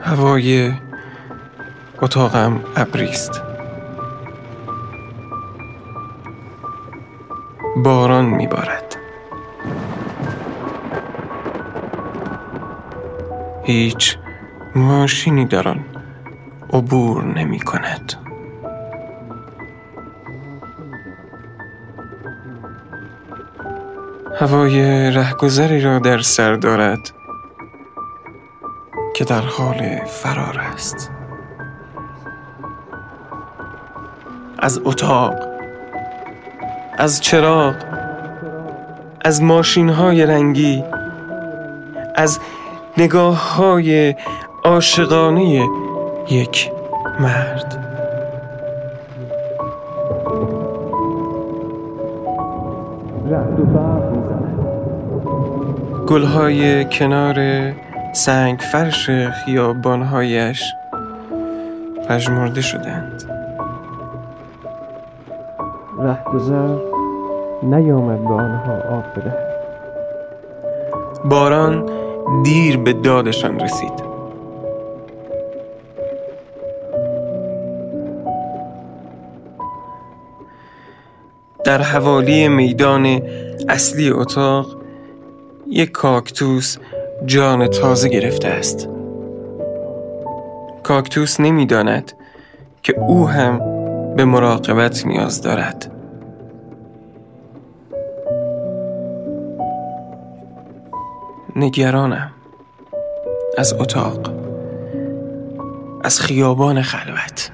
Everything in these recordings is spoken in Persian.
هوای اتاقم ابریست. باران میبارد. هیچ ماشینی در آن عبور نمی کند. هوای رهگذری را در سر دارد که در حال فرار است. از اتاق، از چراغ، از ماشین‌های رنگی، از نگاه‌های عاشقانه یک مرد. رعد و برق می‌زند. گل‌های کنار سنگ فرش خیابان‌هایش پژمرده شدند. رهگذر نیامد به آنها آب بدهد. باران دیر به دادشان رسید. در حوالی میدان اصلی اتاق یک کاکتوس جان تازه گرفته است. کاکتوس نمی‌داند که او هم به مراقبت نیاز دارد. نگرانم از اتاق، از خیابان خلوت،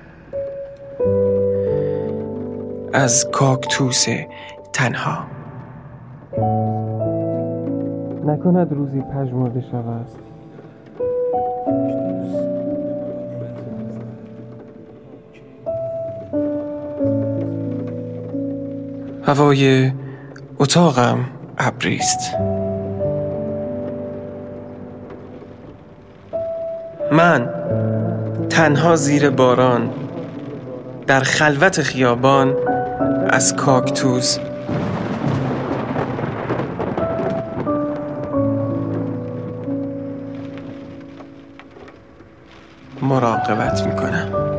از کاکتوس تنها. نکند روزی پژمرده شود. هوای اتاقم ابریست. من تنها زیر باران در خلوت خیابان از کاکتوس مراقبت میکنم.